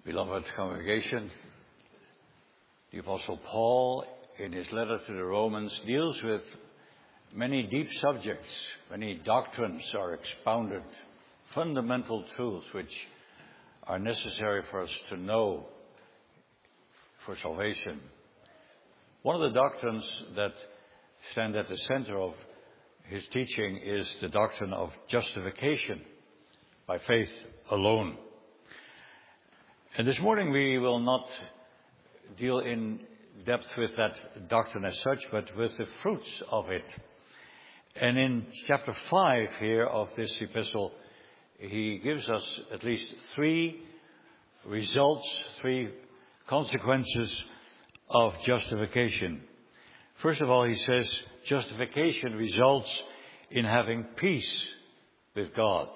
Beloved congregation, the Apostle Paul, in his letter to the Romans, deals with many deep subjects. Many doctrines are expounded, fundamental truths which are necessary for us to know for salvation. One of the doctrines that stand at the center of his teaching is the doctrine of justification by faith alone. And this morning we will not deal in depth with that doctrine as such, but with the fruits of it. And in chapter 5 here of this epistle, he gives us at least three results, three consequences of justification. First of all, he says justification results in having peace with God.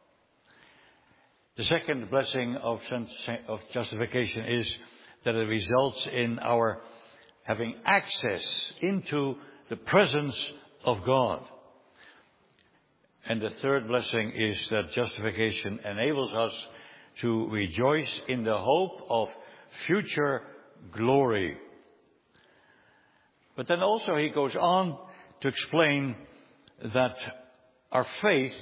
The second blessing of justification is that it results in our having access into the presence of God. And the third blessing is that justification enables us to rejoice in the hope of future glory. But then also he goes on to explain that our faith,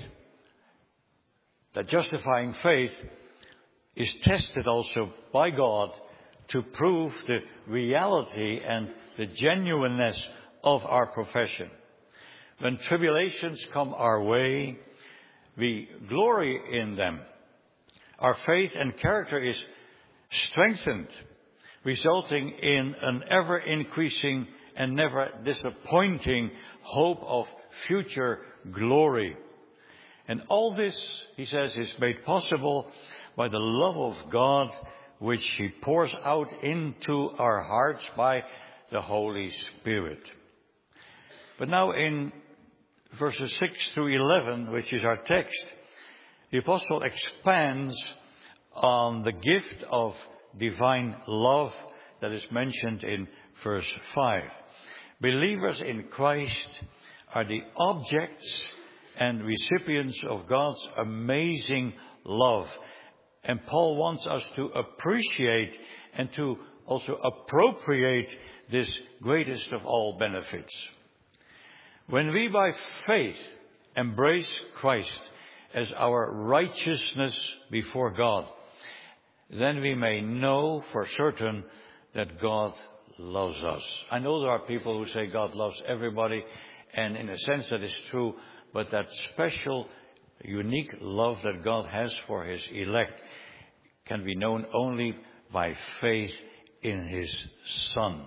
that justifying faith, is tested also by God to prove the reality and the genuineness of our profession. When tribulations come our way, we glory in them. Our faith and character is strengthened, resulting in an ever-increasing and never disappointing hope of future glory. And all this, he says, is made possible by the love of God, which he pours out into our hearts by the Holy Spirit. But now in verses 6 through 11, which is our text, the apostle expands on the gift of divine love that is mentioned in verse 5. Believers in Christ are the objects and recipients of God's amazing love. And Paul wants us to appreciate and to also appropriate this greatest of all benefits. When we by faith embrace Christ as our righteousness before God, then we may know for certain that God loves us. I know there are people who say God loves everybody, and in a sense that is true, but that special, unique love that God has for his elect can be known only by faith in his Son.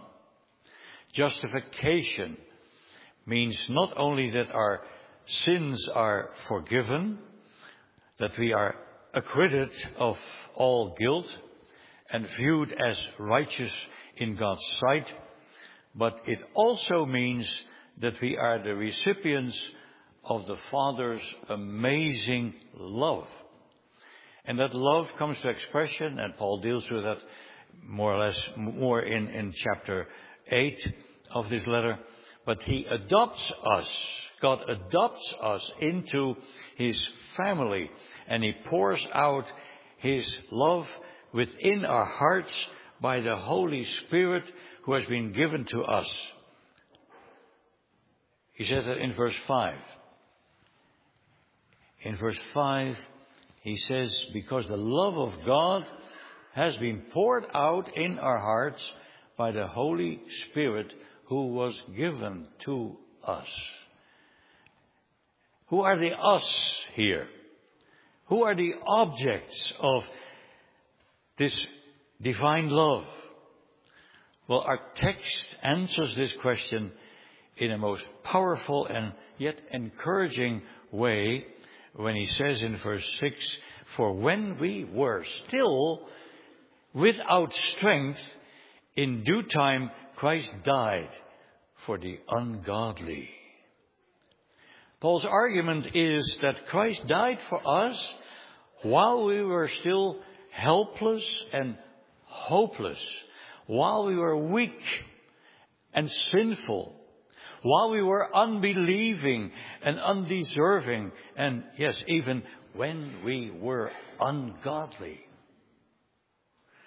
Justification means not only that our sins are forgiven, that we are acquitted of all guilt and viewed as righteous in God's sight, but it also means that we are the recipients of the Father's amazing love. And that love comes to expression, and Paul deals with that more or less more in chapter 8 of this letter. But he adopts us. God adopts us into his family, and he pours out his love within our hearts by the Holy Spirit who has been given to us. He says that in verse 5. In verse 5, he says, because the love of God has been poured out in our hearts by the Holy Spirit who was given to us. Who are the us here? Who are the objects of this divine love? Well, our text answers this question in a most powerful and yet encouraging way when he says in verse 6, for when we were still without strength, in due time Christ died for the ungodly. Paul's argument is that Christ died for us while we were still helpless and hopeless, while we were weak and sinful, while we were unbelieving and undeserving, and yes, even when we were ungodly.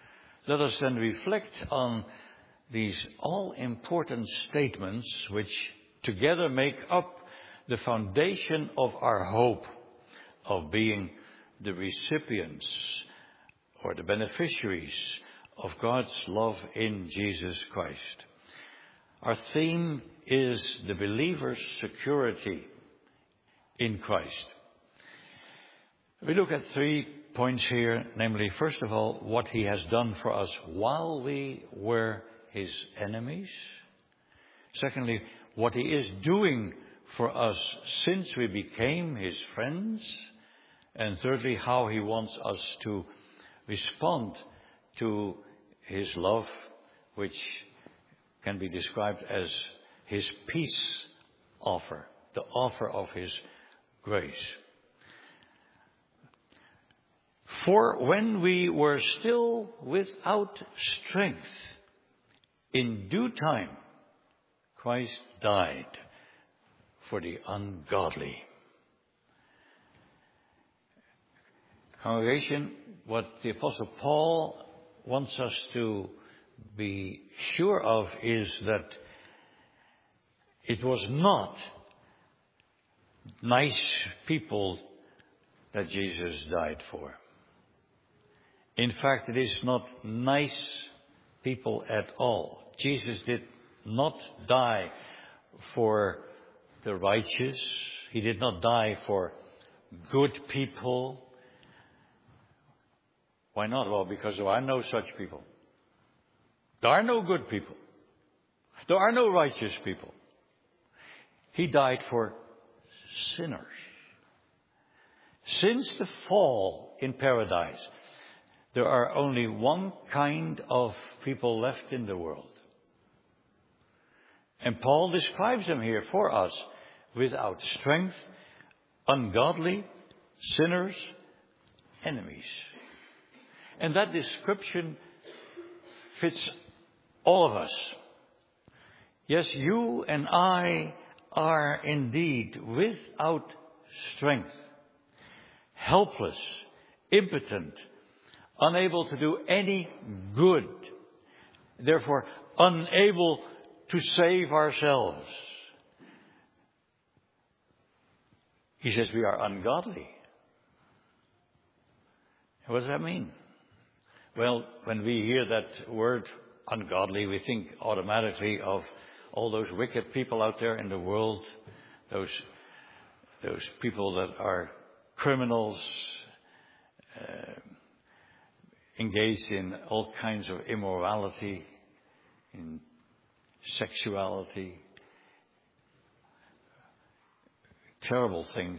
Let us then reflect on these all-important statements which together make up the foundation of our hope of being the recipients or the beneficiaries of God's love in Jesus Christ. Our theme is the believer's security in Christ. We look at 3 points here, namely, first of all, what he has done for us while we were his enemies. Secondly, what he is doing for us since we became his friends. And thirdly, how he wants us to respond to his love, which can be described as his peace offer, the offer of his grace. For when we were still without strength, in due time, Christ died for the ungodly. Congregation, what the Apostle Paul wants us to be sure of is that it was not nice people that Jesus died for. In fact, it is not nice people at all. Jesus did not die for the righteous. He did not die for good people. Why not? Well, because there are no such people. There are no good people. There are no righteous people. He died for sinners. Since the fall in paradise, there are only one kind of people left in the world. And Paul describes them here for us: without strength, ungodly, sinners, enemies. And that description fits all of us. Yes, you and I are indeed without strength, helpless, impotent, unable to do any good, therefore unable to save ourselves. He says we are ungodly. What does that mean? Well, when we hear that word ungodly, we think automatically of all those wicked people out there in the world, those people that are criminals, engaged in all kinds of immorality, in sexuality, terrible things,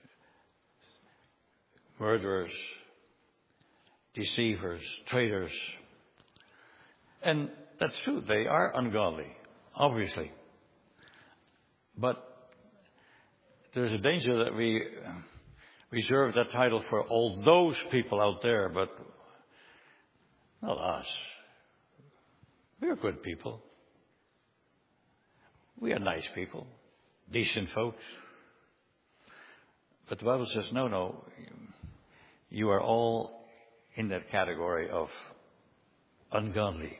murderers, deceivers, traitors. And that's true, they are ungodly, obviously. But there's a danger that we reserve that title for all those people out there, but not us. We are good people. We are nice people, decent folks. But the Bible says, no, you are all in that category of ungodly.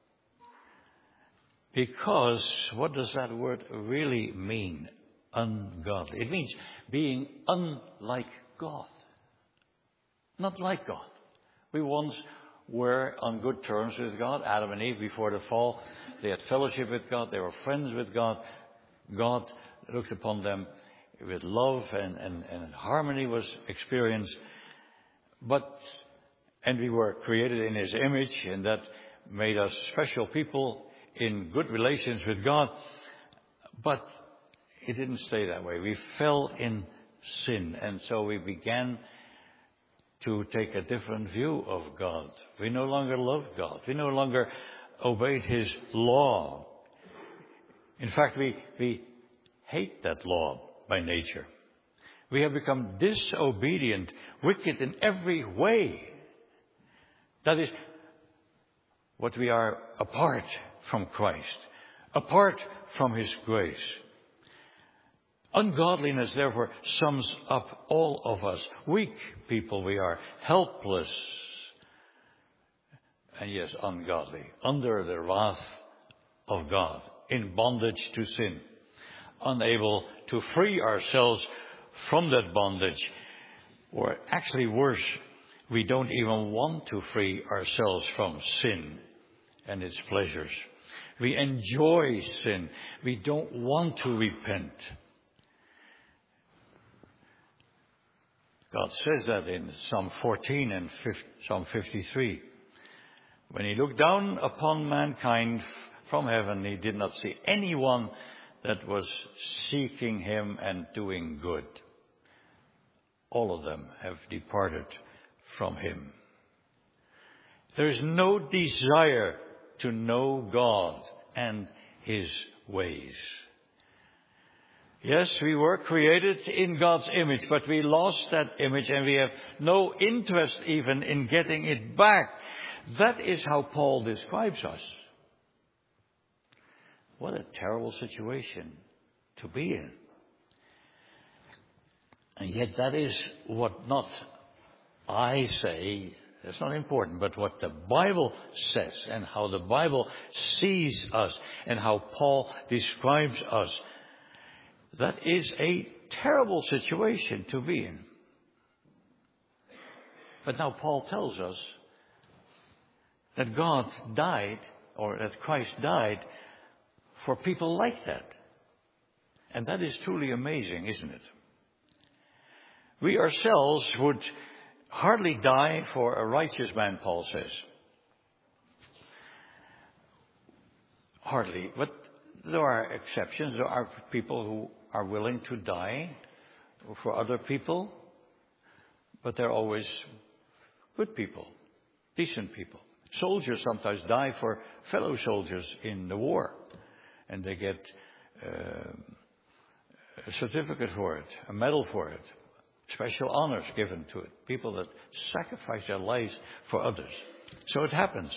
Because what does that word really mean, ungodly? It means being unlike God. Not like God. We once were on good terms with God. Adam and Eve, before the fall, they had fellowship with God. They were friends with God. God looked upon them with love and harmony was experienced. And we were created in His image, and that made us special people in good relations with God. But it didn't stay that way. We fell in sin, and so we began to take a different view of God. We no longer loved God. We no longer obeyed His law. In fact, we hate that law by nature. We have become disobedient, wicked in every way. That is what we are apart from Christ, apart from His grace. Ungodliness, therefore, sums up all of us. Weak people we are, helpless, and yes, ungodly, under the wrath of God, in bondage to sin, unable to free ourselves from that bondage, or actually worse, we don't even want to free ourselves from sin and its pleasures. We enjoy sin. We don't want to repent. God says that in Psalm 14 and Psalm 53. When he looked down upon mankind from heaven, he did not see anyone that was seeking him and doing good. All of them have departed from him. There is no desire to know God and his ways. Yes, we were created in God's image, but we lost that image and we have no interest even in getting it back. That is how Paul describes us. What a terrible situation to be in. And yet that is what not I say, that's not important, but what the Bible says and how the Bible sees us and how Paul describes us. That is a terrible situation to be in. But now Paul tells us that God died, or that Christ died for people like that. And that is truly amazing, isn't it? We ourselves would hardly die for a righteous man, Paul says. Hardly. But there are exceptions. There are people who are willing to die for other people. But they're always good people, decent people. Soldiers sometimes die for fellow soldiers in the war. And they get a certificate for it, a medal for it. Special honors given to it. People that sacrifice their lives for others. So it happens.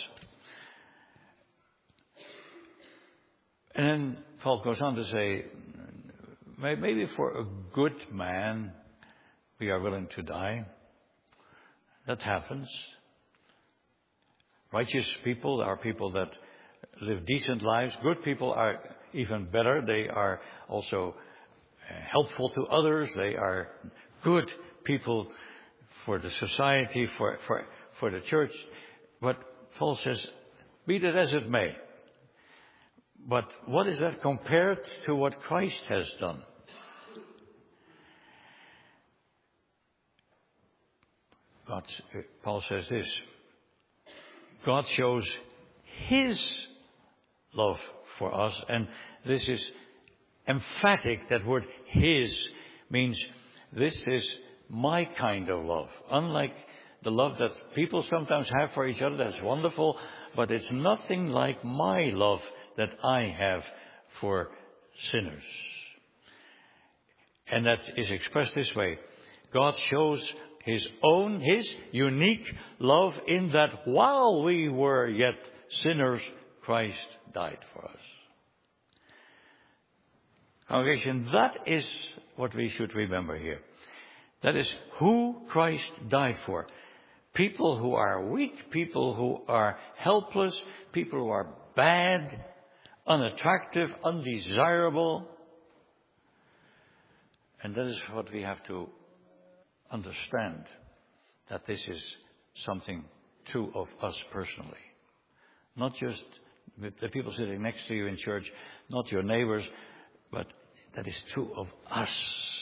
And then Paul goes on to say, maybe for a good man we are willing to die. That happens. Righteous people are people that live decent lives. Good people are even better. They are also helpful to others. They are good people for the society, for the church. But Paul says, be that as it may. But what is that compared to what Christ has done? Paul says this. God shows his love for us, and this is emphatic. That word his means this is my kind of love. Unlike the love that people sometimes have for each other, that's wonderful, but it's nothing like my love that I have for sinners. And that is expressed this way. God shows his unique love in that while we were yet sinners, Christ died for us. Congregation, that is what we should remember here. That is who Christ died for. People who are weak, people who are helpless, people who are bad, unattractive, undesirable. And that is what we have to understand, that this is something true of us personally. Not just the people sitting next to you in church, not your neighbors, but that is true of us.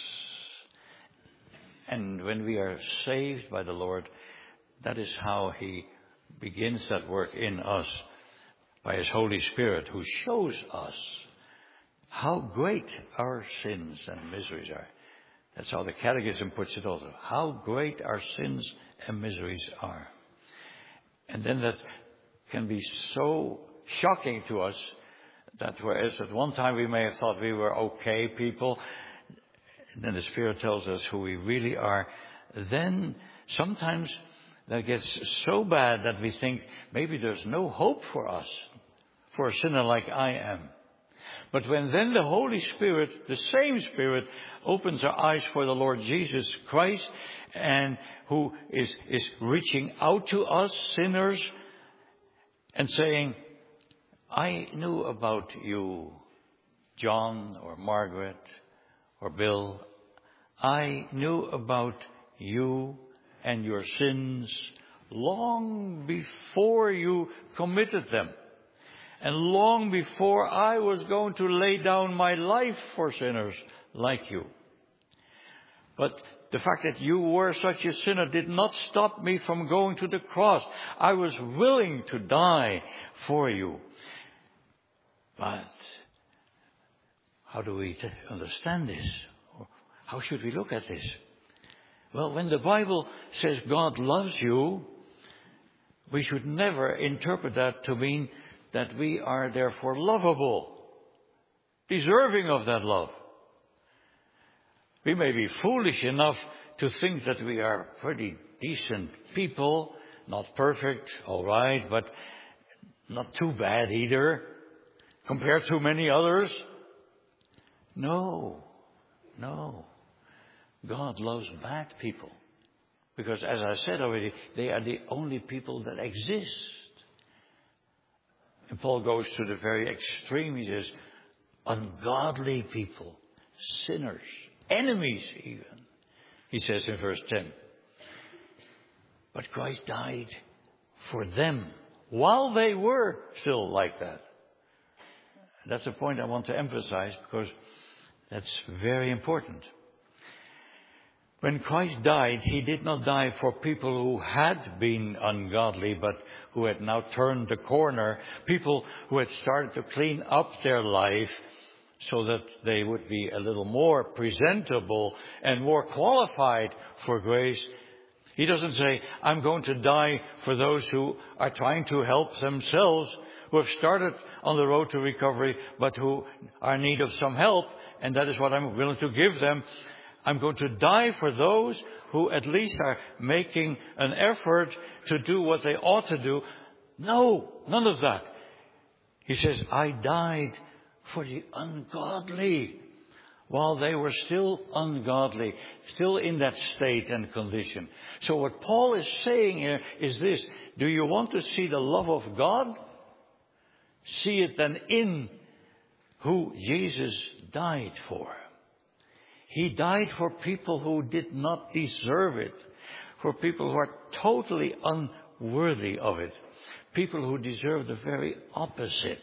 And when we are saved by the Lord, that is how he begins that work in us by his Holy Spirit, who shows us how great our sins and miseries are. That's how the Catechism puts it also. How great our sins and miseries are. And then that can be so shocking to us that whereas at one time we may have thought we were okay people, then the Spirit tells us who we really are. Then sometimes that gets so bad that we think maybe there's no hope for us, for a sinner like I am. But when then the Holy Spirit, the same Spirit, opens our eyes for the Lord Jesus Christ, and who is reaching out to us sinners, and saying, I knew about you, John or Margaret or Bill. I knew about you and your sins long before you committed them, and long before I was going to lay down my life for sinners like you. But the fact that you were such a sinner did not stop me from going to the cross. I was willing to die for you. But how do we understand this? How should we look at this? Well, when the Bible says God loves you, we should never interpret that to mean that we are therefore lovable, deserving of that love. We may be foolish enough to think that we are pretty decent people, not perfect, all right, but not too bad either, compared to many others. No. God loves bad people. Because as I said already, they are the only people that exist. And Paul goes to the very extreme. He says, ungodly people, sinners, enemies even. He says in verse 10, but Christ died for them while they were still like that. That's a point I want to emphasize because that's very important. When Christ died, he did not die for people who had been ungodly, but who had now turned the corner, people who had started to clean up their life so that they would be a little more presentable and more qualified for grace. He doesn't say, I'm going to die for those who are trying to help themselves, who have started on the road to recovery, but who are in need of some help, and that is what I'm willing to give them. I'm going to die for those who at least are making an effort to do what they ought to do. No, none of that. He says, I died for the ungodly while they were still ungodly, still in that state and condition. So what Paul is saying here is this. Do you want to see the love of God? See it then in who Jesus died for. He died for people who did not deserve it, for people who are totally unworthy of it, people who deserve the very opposite.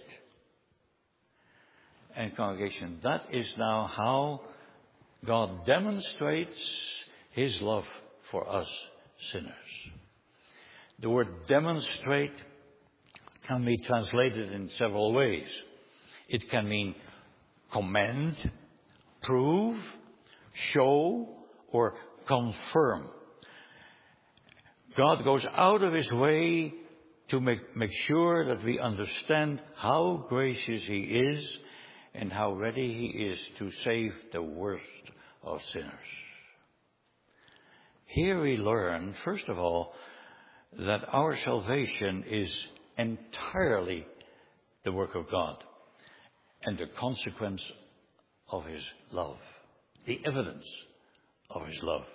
And congregation, that is now how God demonstrates his love for us sinners. The word demonstrate can be translated in several ways. It can mean commend, prove, show, or confirm. God goes out of his way to make sure that we understand how gracious he is and how ready he is to save the worst of sinners. Here we learn, first of all, that our salvation is entirely the work of God and the consequence of his love, the evidence of his love.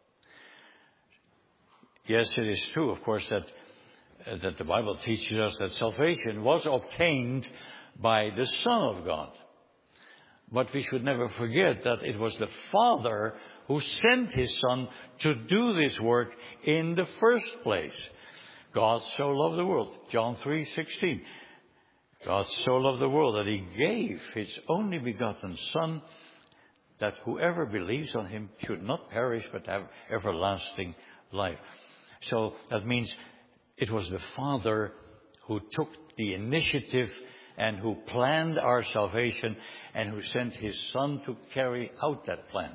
Yes, it is true, of course, that the Bible teaches us that salvation was obtained by the Son of God. But we should never forget that it was the Father who sent his Son to do this work in the first place. God so loved the world. John 3:16. God so loved the world that he gave his only begotten Son, that whoever believes on him should not perish but have everlasting life. So that means it was the Father who took the initiative and who planned our salvation and who sent his Son to carry out that plan.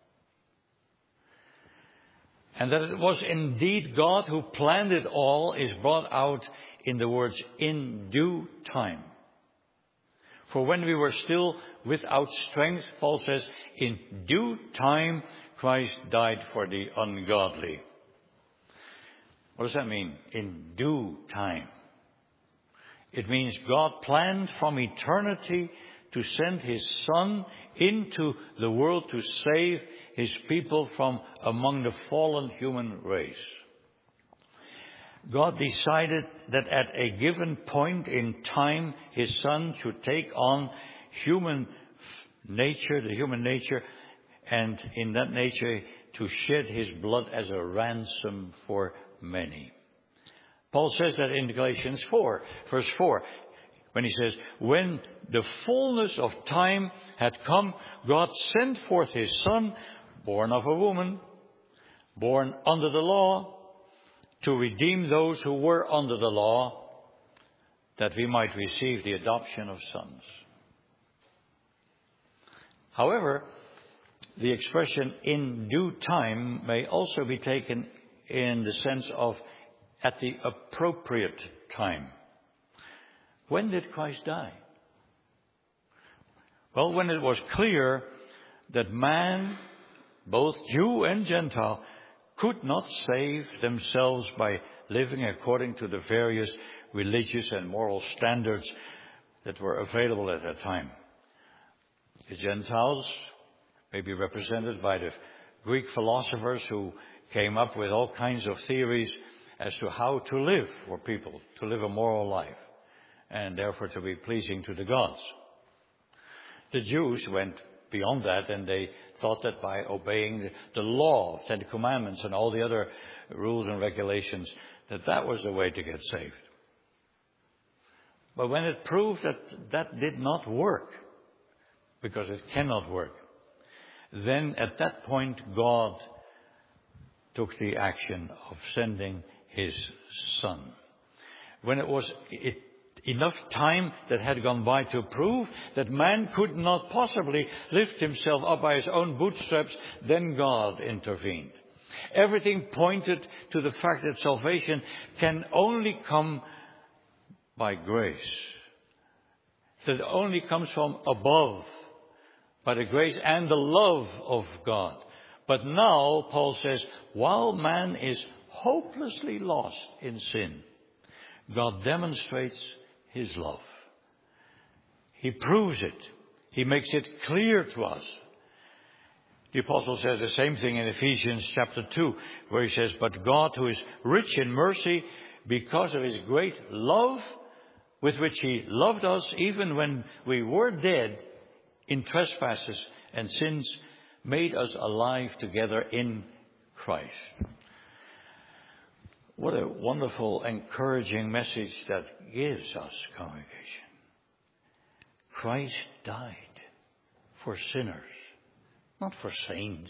And that it was indeed God who planned it all is brought out in the words, in due time. For when we were still without strength, Paul says, in due time Christ died for the ungodly. What does that mean? In due time. It means God planned from eternity to send his Son into the world to save his people from among the fallen human race. God decided that at a given point in time, His Son should take on human nature, the human nature, and in that nature to shed His blood as a ransom for many. Paul says that in Galatians 4, verse 4, when he says, when the fullness of time had come, God sent forth His Son, born of a woman, born under the law, to redeem those who were under the law, that we might receive the adoption of sons. However, the expression in due time may also be taken in the sense of at the appropriate time. When did Christ die? Well, when it was clear that man, both Jew and Gentile, could not save themselves by living according to the various religious and moral standards that were available at that time. The Gentiles may be represented by the Greek philosophers who came up with all kinds of theories as to how to live for people, to live a moral life, and therefore to be pleasing to the gods. The Jews went beyond that, and they thought that by obeying the law, Ten Commandments, and all the other rules and regulations, that was the way to get saved. But when it proved that that did not work, because it cannot work, then at that point God took the action of sending His Son. When it was enough time that had gone by to prove that man could not possibly lift himself up by his own bootstraps, then God intervened. Everything pointed to the fact that salvation can only come by grace. That it only comes from above, by the grace and the love of God. But now, Paul says, while man is hopelessly lost in sin, God demonstrates His love. He proves it. He makes it clear to us. The apostle says the same thing in Ephesians chapter 2, where he says, but God, who is rich in mercy, because of His great love with which He loved us, even when we were dead in trespasses and sins, made us alive together in Christ. What a wonderful, encouraging message that gives us, congregation. Christ died for sinners, not for saints.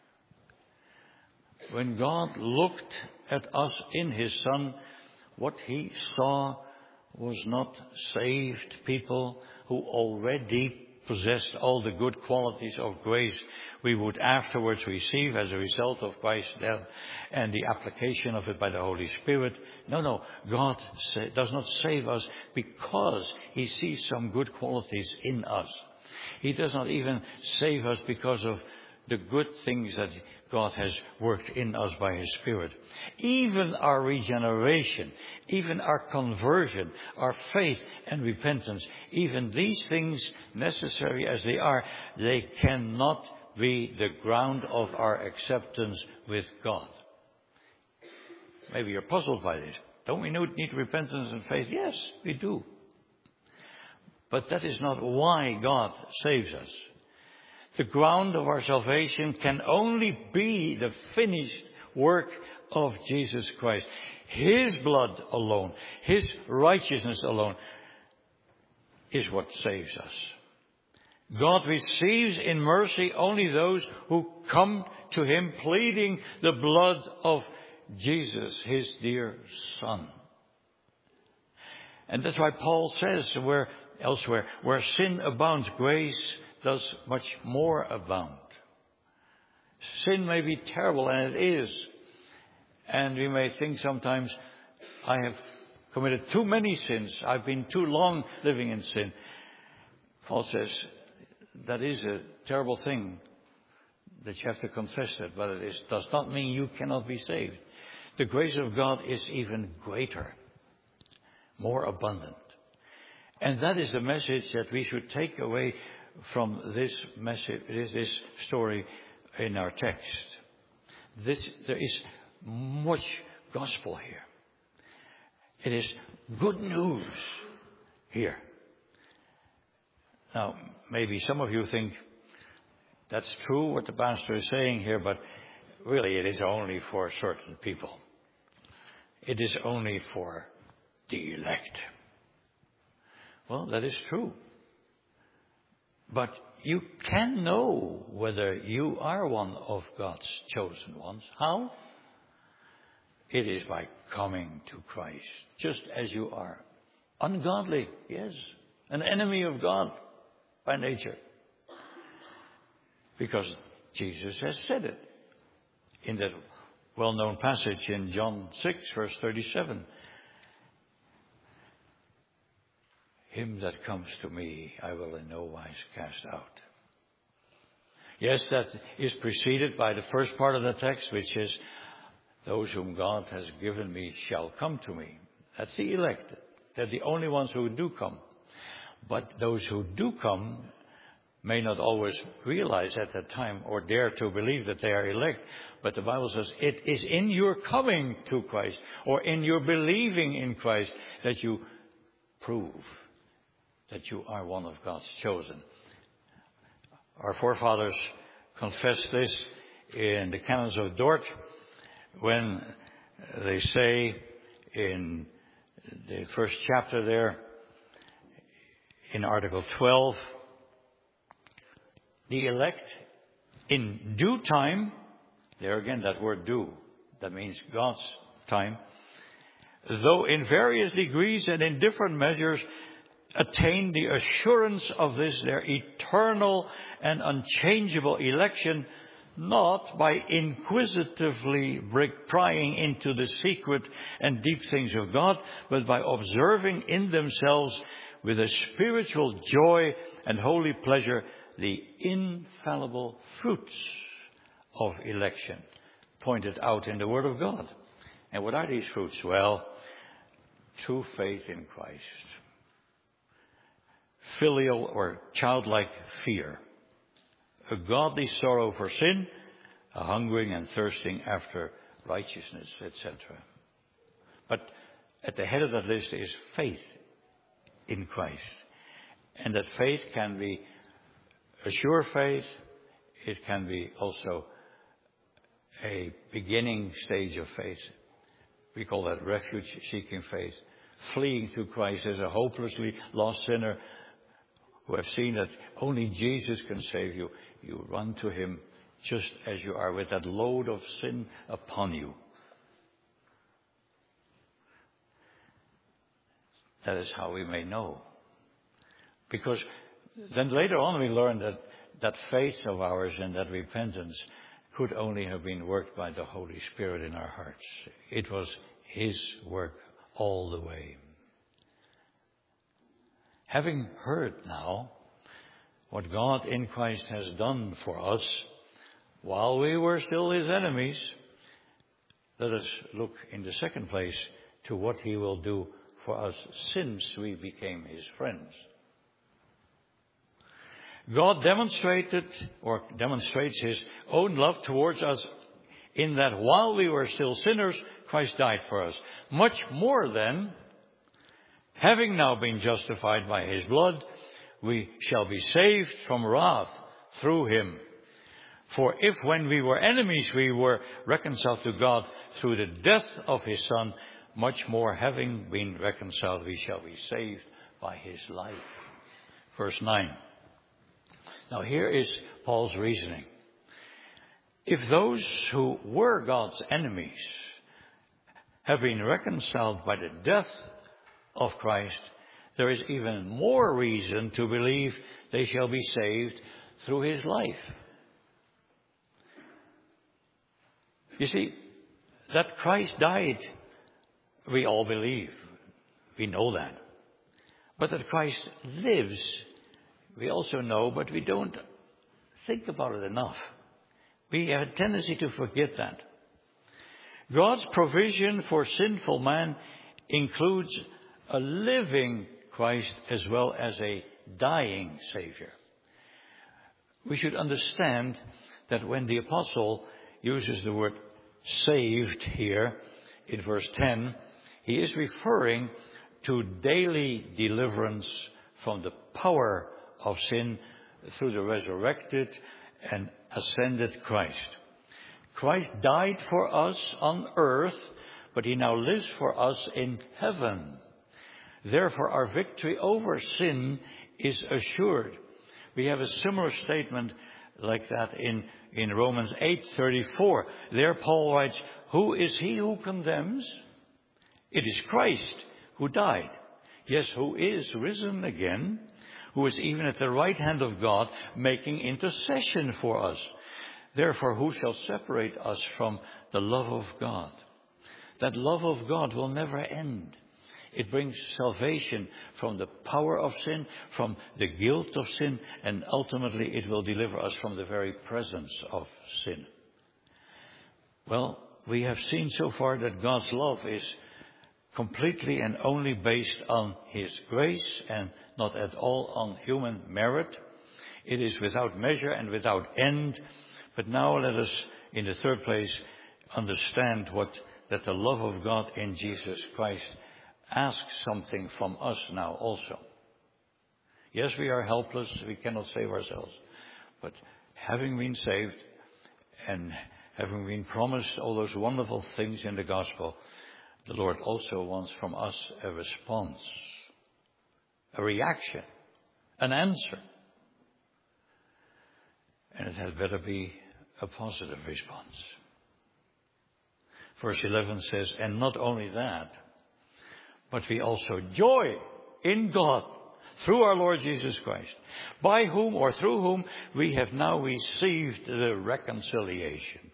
When God looked at us in His Son, what He saw was not saved people who already possessed all the good qualities of grace we would afterwards receive as a result of Christ's death and the application of it by the Holy Spirit. No. God does not save us because He sees some good qualities in us. He does not even save us because of the good things that God has worked in us by His Spirit. Even our regeneration, even our conversion, our faith and repentance, even these things, necessary as they are, they cannot be the ground of our acceptance with God. Maybe you're puzzled by this. Don't we need repentance and faith? Yes, we do. But that is not why God saves us. The ground of our salvation can only be the finished work of Jesus Christ. His blood alone, His righteousness alone is what saves us. God receives in mercy only those who come to Him pleading the blood of Jesus, His dear Son. And that's why Paul says elsewhere, where sin abounds, grace does much more abound. Sin may be terrible, and it is. And we may think sometimes, I have committed too many sins. I've been too long living in sin. Paul says, that is a terrible thing that you have to confess that, but it does not mean you cannot be saved. The grace of God is even greater, more abundant. And that is the message that we should take away from this message, this story in our text. There is much gospel here. It is good news here. Now, maybe some of you think that's true what the pastor is saying here, but really it is only for certain people. It is only for the elect. Well, that is true. But you can know whether you are one of God's chosen ones. How? It is by coming to Christ, just as you are. Ungodly, yes. An enemy of God by nature. Because Jesus has said it in that well-known passage in John 6, verse 37. Him that comes to me, I will in no wise cast out. Yes, that is preceded by the first part of the text, which is, those whom God has given me shall come to me. That's the elect. They're the only ones who do come. But those who do come may not always realize at that time or dare to believe that they are elect. But the Bible says it is in your coming to Christ or in your believing in Christ that you prove that you are one of God's chosen. Our forefathers confessed this in the Canons of Dort when they say in the first chapter there, in Article 12, the elect in due time, there again that word due, that means God's time, though in various degrees and in different measures, attain the assurance of this, their eternal and unchangeable election, not by inquisitively prying into the secret and deep things of God, but by observing in themselves with a spiritual joy and holy pleasure the infallible fruits of election pointed out in the Word of God. And what are these fruits? Well, true faith in Christ, filial or childlike fear, a godly sorrow for sin, a hungering and thirsting after righteousness, etc. But at the head of that list is faith in Christ. And that faith can be a sure faith. It can be also a beginning stage of faith. We call that refuge-seeking faith. Fleeing to Christ as a hopelessly lost sinner who have seen that only Jesus can save you. You run to Him just as you are with that load of sin upon you. That is how we may know. Because then later on we learn that that faith of ours and that repentance could only have been worked by the Holy Spirit in our hearts. It was His work all the way. Having heard now what God in Christ has done for us while we were still His enemies, let us look in the second place to what He will do for us since we became His friends. God demonstrates His own love towards us in that while we were still sinners, Christ died for us. Much more then, having now been justified by His blood, we shall be saved from wrath through Him. For if when we were enemies we were reconciled to God through the death of His Son, much more having been reconciled we shall be saved by His life. Verse 9. Now here is Paul's reasoning. If those who were God's enemies have been reconciled by the death of Christ, there is even more reason to believe they shall be saved through His life. You see, that Christ died, we all believe. We know that. But that Christ lives, we also know, but we don't think about it enough. We have a tendency to forget that. God's provision for sinful man includes a living Christ as well as a dying Savior. We should understand that when the apostle uses the word saved here in verse 10, he is referring to daily deliverance from the power of sin through the resurrected and ascended Christ. Christ died for us on earth, but he now lives for us in heaven. Therefore, our victory over sin is assured. We have a similar statement like that in Romans 8:34. There Paul writes, "Who is he who condemns? It is Christ who died. Yes, who is risen again, who is even at the right hand of God, making intercession for us. Therefore, who shall separate us from the love of God?" That love of God will never end. It brings salvation from the power of sin, from the guilt of sin, and ultimately it will deliver us from the very presence of sin. Well, we have seen so far that God's love is completely and only based on his grace and not at all on human merit. It is without measure and without end. But now let us, in the third place, understand that the love of God in Jesus Christ asks something from us now also. Yes, we are helpless. We cannot save ourselves. But having been saved and having been promised all those wonderful things in the gospel, the Lord also wants from us a response, a reaction, an answer. And it had better be a positive response. Verse 11 says, "And not only that, but we also joy in God through our Lord Jesus Christ, by whom or through whom we have now received the reconciliation."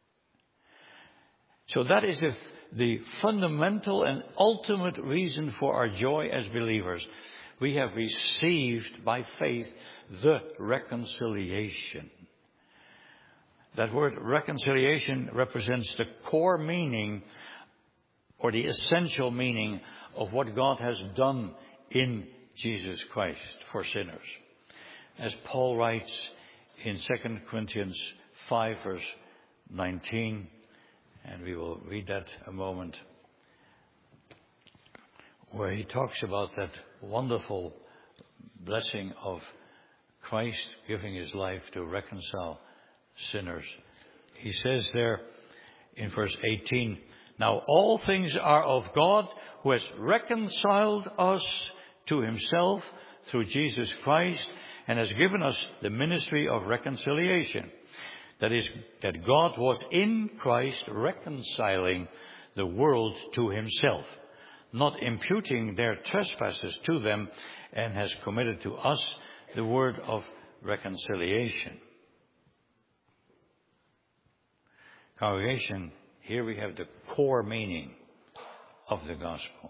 So that is the fundamental and ultimate reason for our joy as believers. We have received by faith the reconciliation. That word reconciliation represents the core meaning or the essential meaning of what God has done in Jesus Christ for sinners. As Paul writes in 2 Corinthians 5 verse 19, and we will read that a moment, where he talks about that wonderful blessing of Christ giving his life to reconcile sinners. He says there in verse 18, "Now all things are of God, who has reconciled us to himself through Jesus Christ and has given us the ministry of reconciliation. That is, that God was in Christ reconciling the world to himself, not imputing their trespasses to them, and has committed to us the word of reconciliation." Congregation, here we have the core meaning of the gospel.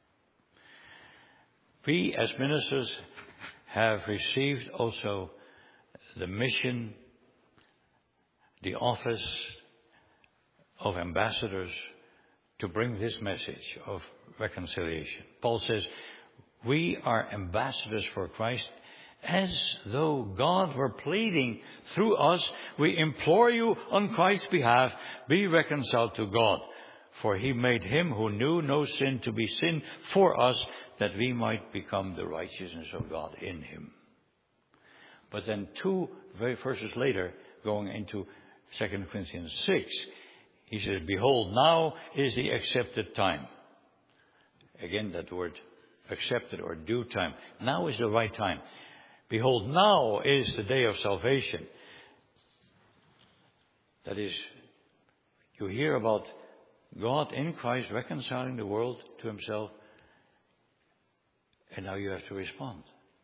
We as ministers have received also the mission, the office of ambassadors to bring this message of reconciliation. Paul says, we are ambassadors for Christ, as though God were pleading through us. We implore you on Christ's behalf, be reconciled to God. For he made him who knew no sin to be sin for us, that we might become the righteousness of God in him. But then 2 verses later, going into 2 Corinthians 6, he says, "Behold, now is the accepted time." Again, that word accepted or due time. Now is the right time. "Behold, now is the day of salvation." That is, you hear about God in Christ reconciling the world to himself, and now you have to respond.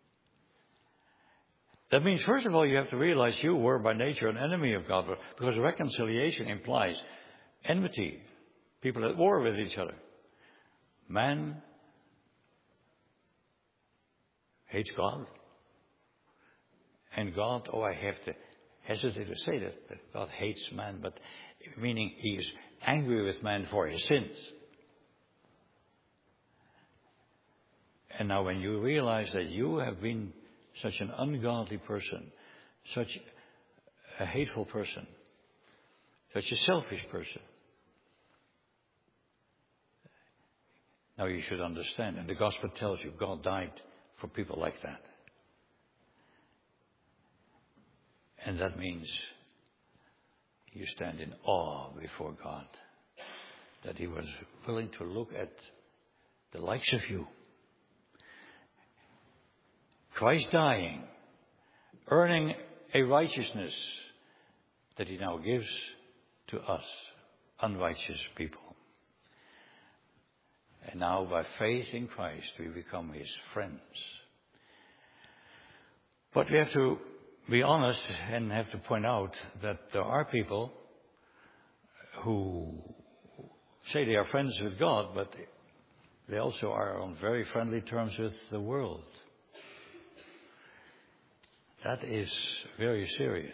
That means, first of all, you have to realize you were by nature an enemy of God, because reconciliation implies enmity, people at war with each other. Man hates God. And God, I have to hesitate to say that God hates man, but meaning he is angry with man for his sins. And now when you realize that you have been such an ungodly person, such a hateful person, such a selfish person, Now you should understand, and the gospel tells you God died for people like that. And that means you stand in awe before God, that He was willing to look at the likes of you. Christ dying, earning a righteousness that He now gives to us, unrighteous people. And now by faith in Christ we become His friends. But we have to be honest and have to point out that there are people who say they are friends with God, but they also are on very friendly terms with the world. That is very serious.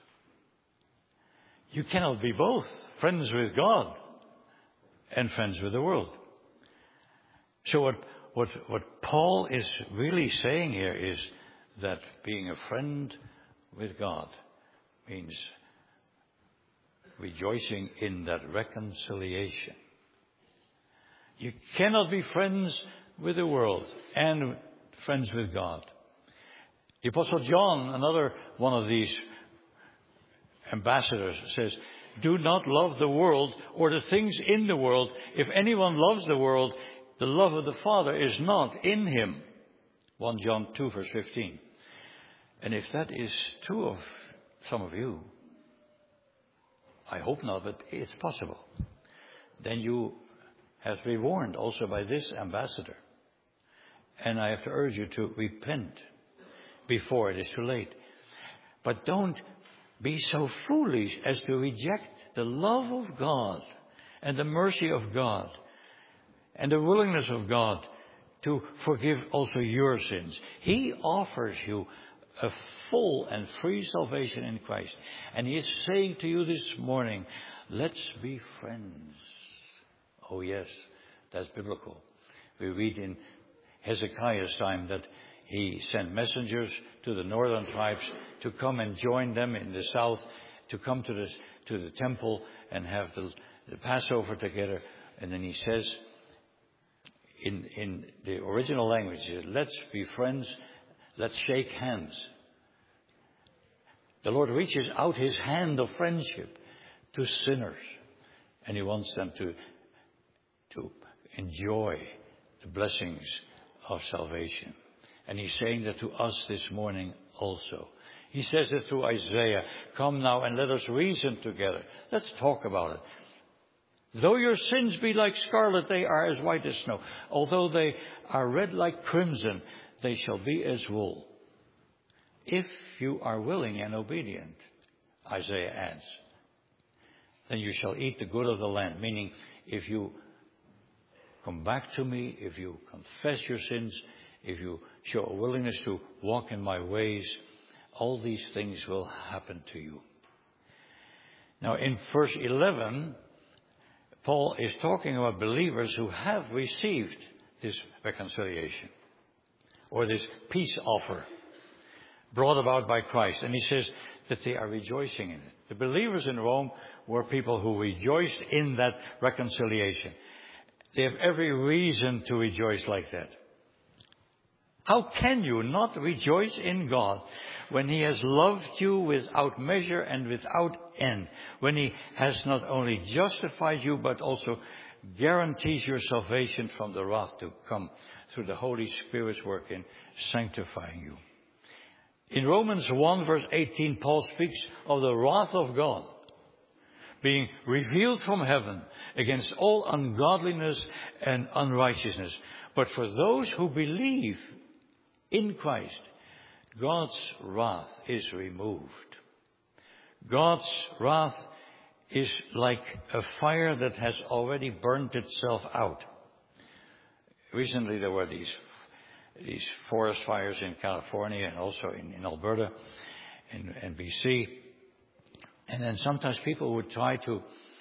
You cannot be both friends with God and friends with the world. So what Paul is really saying here is that being a friend with God means rejoicing in that reconciliation. You cannot be friends with the world and friends with God. The Apostle John, another one of these ambassadors, says, "Do not love the world or the things in the world. If anyone loves the world, the love of the Father is not in him." 1 John 2 verse 15. And if that is true of some of you, I hope not, but it's possible, then you have to be warned also by this ambassador. And I have to urge you to repent before it is too late. But don't be so foolish as to reject the love of God and the mercy of God and the willingness of God to forgive also your sins. He offers you a full and free salvation in Christ. And He is saying to you this morning, let's be friends. Oh yes, that's biblical. We read in Hezekiah's time that he sent messengers to the northern tribes to come and join them in the south, to come to the temple and have the Passover together. And then he says, in the original language, let's be friends, let's shake hands. The Lord reaches out His hand of friendship to sinners, and He wants them to enjoy the blessings of salvation. And He's saying that to us this morning also. He says it through Isaiah, "Come now and let us reason together." Let's talk about it. "Though your sins be like scarlet, they are as white as snow. Although they are red like crimson, they shall be as wool. If you are willing and obedient," Isaiah adds, "then you shall eat the good of the land." Meaning, if you come back to me, if you confess your sins, if you show a willingness to walk in my ways, all these things will happen to you. Now in verse 11, Paul is talking about believers who have received this reconciliation or this peace offer brought about by Christ. And he says that they are rejoicing in it. The believers in Rome were people who rejoiced in that reconciliation. They have every reason to rejoice like that. How can you not rejoice in God when He has loved you without measure and without end? When He has not only justified you, but also guarantees your salvation from the wrath to come through the Holy Spirit's work in sanctifying you. In Romans 1 verse 18, Paul speaks of the wrath of God being revealed from heaven against all ungodliness and unrighteousness. But for those who believe in Christ, God's wrath is removed. God's wrath is like a fire that has already burnt itself out. Recently there were these forest fires in California and also in Alberta and BC. And then sometimes people would try to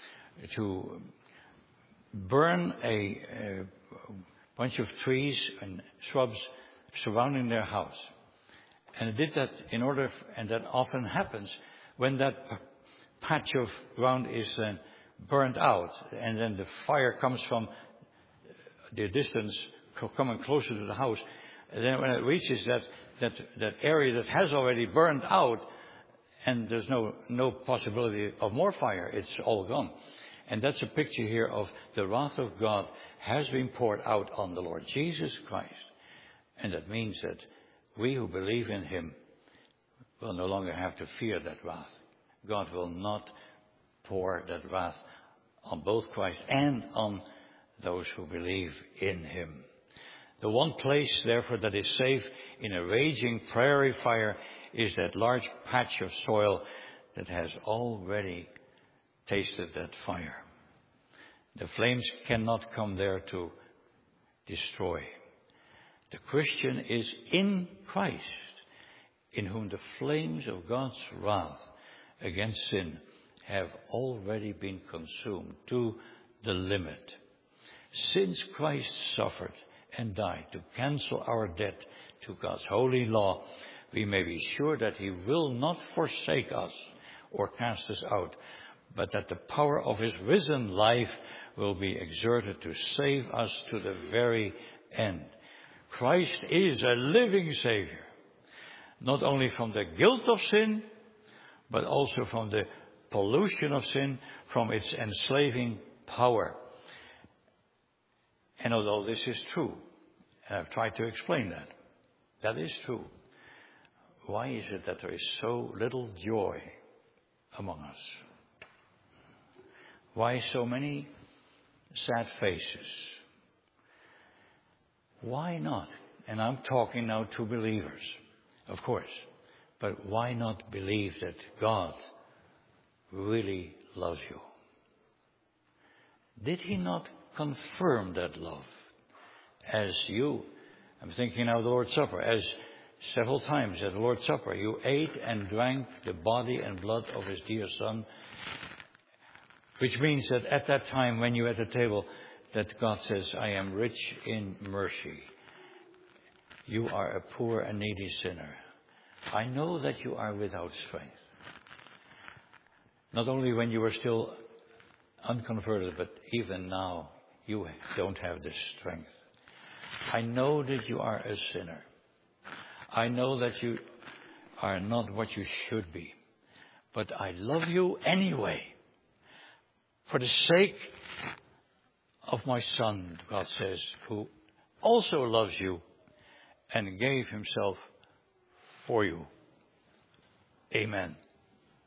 burn a bunch of trees and shrubs surrounding their house. And it did that and that often happens when that patch of ground is burnt out, and then the fire comes from the distance coming closer to the house. And then when it reaches that area that has already burned out, and there's no possibility of more fire, it's all gone. And that's a picture here of the wrath of God has been poured out on the Lord Jesus Christ. And that means that we who believe in him will no longer have to fear that wrath. God will not pour that wrath on both Christ and on those who believe in him. The one place, therefore, that is safe in a raging prairie fire is that large patch of soil that has already tasted that fire. The flames cannot come there to destroy. The Christian is in Christ, in whom the flames of God's wrath against sin have already been consumed to the limit. Since Christ suffered and died to cancel our debt to God's holy law, we may be sure that he will not forsake us or cast us out, but that the power of his risen life will be exerted to save us to the very end. Christ is a living Savior, not only from the guilt of sin, but also from the pollution of sin, from its enslaving power. And although this is true, and I've tried to explain that is true, why is it that there is so little joy among us? Why so many sad faces? Why not? And I'm talking now to believers, of course, but why not believe that God really loves you? Did he not confirm that love as you, I'm thinking now of the Lord's Supper, as several times at the Lord's Supper you ate and drank the body and blood of his dear Son, which means that at that time when you're at the table, that God says, I am rich in mercy. You are a poor and needy sinner. I know that you are without strength. Not only when you were still unconverted, but even now you don't have this strength. I know that you are a sinner. I know that you are not what you should be. But I love you anyway. For the sake of my Son, God says, who also loves you and gave himself for you. Amen.